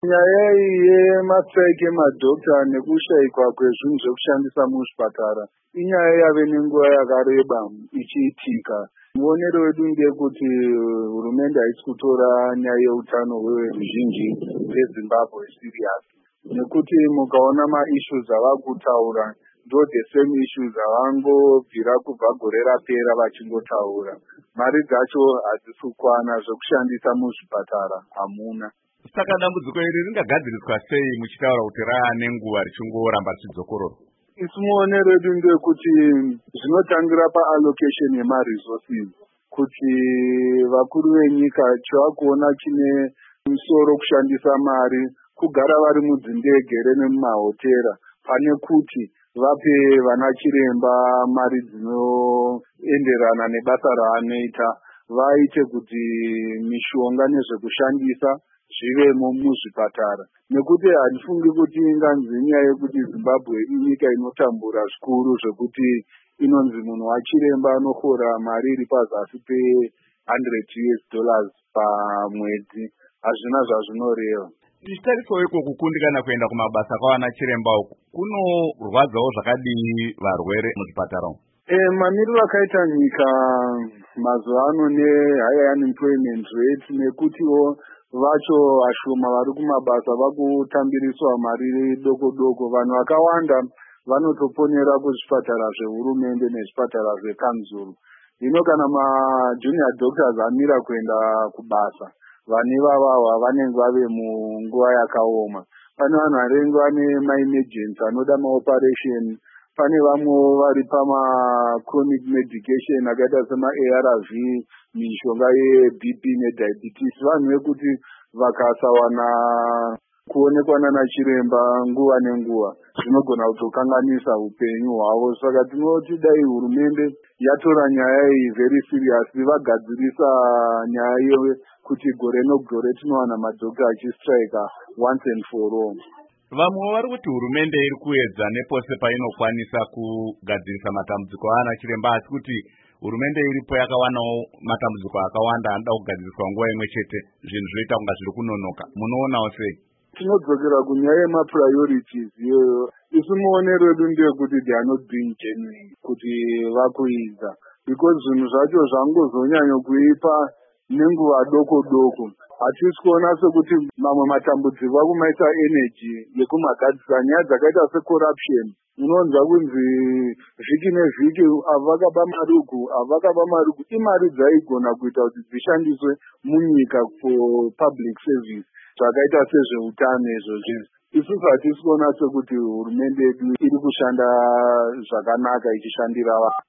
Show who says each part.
Speaker 1: Nyaya yemastrike emadhokita nekushaikwa kwezvinhu zvekushandisa muzvipatara inyaya yave nenguva yakareba ichiitika. Muonero wedu ndekuti hurumende haisi kutora nyaya yeutano hweveruzhinji veZimbabwe serious, nekuti mukaona maissues avakutaura ndo the same issues avangobvira kubva gore rapera vachingotaura. Mari dzacho hadzisi kukwana, zvekushandisa muzvipatara hamuna.
Speaker 2: Saka dambudziko iri ringagadziriswa sei muchitaura kuti rava nenguva richingoramba richidzokororwa?
Speaker 1: Isu muonero wedu ndekuti zvinotangira paallocation yemaresources, kuti vakuru venyika chavakuona chine musoro kushandisa mari kugara vari mudzindegere nemumahotera pane kuti vape vana chiremba mari dzinoenderana nebasa raanoita, vaite kuti mishonga nezvekushandisa zvivemo muzvipatara. Nekuti handifungi kuti inganzi nyaya yekuti Zimbabwe inyika inotambura zvikuru zvekuti inonzi munhu wachiremba anofora mari iri pazasi pe$100 pamwedzi. Hazvina zvazvinoreva.
Speaker 2: Tichitarisawo iko kukundikana kuenda kumabasa kwawana chiremba uku kunorwadzawo zvakadii varwere muzvipatara umu?
Speaker 1: Mamiriro akaita nyika mazuva ano nehigh unemployment rate nekutiwo vacho vashoma vari kumabasa vakutambiriswa mari doko doko, vanhu vakawanda vanotoponera kuzvipatara zvehurumende nezvipatara zvekanzuru. Hino kana majunior doctors amira kuenda kubasa, vane vavahwa vanenge vave munguva yakaoma. Pane vanhu vanenge vane maemergency anoda maoperation, pane vamwe vari pama-chronic medication akaita sema-ARV, mishonga yeBP nediabetes. Vanhu vekuti vakasawana kuonekwa nana chiremba nguva nenguva zvinogona kutokanganisa upenyu hwavo. Saka tinoti dai hurumende yatora nyaya iyi very serious, vagadzirisa nyaya yekuti gore nogore tinowana madhokita achistrika once and for all.
Speaker 2: Vamwe vari kuti hurumende iri kuedza nepose painokwanisa kugadzirisa matambudziko aana chiremba, asi kuti hurumende iripo yakawanawo matambudziko akawanda anoda kugadziriswa nguva imwe chete, zvinhu zvoita kunga zviri kunonoka. Munoonawo sei?
Speaker 1: Tinodzokera kunyaya yemapriorities iyoyo. Isu muonero wedu ndeyekuti they are not being genuine kuti vakuidza, because zvinhu zvacho zvangozonyanya kuipa nenguva doko doko. Hatisi kuona sekuti mamwe matambudziko akumaisa energy yekumagadzira nyaya dzakaita secorruption. Unonzwa kunzi vhiki nevhiki avakapa mari uku avakapa mari uku, imari dzaigona kuita kuti dzishandiswe munyika for public service zvakaita sezveutano izvozvi. Isusu hatisi kuona sekuti hurumende yedu iri kushanda zvakanaka ichishandira vanhu.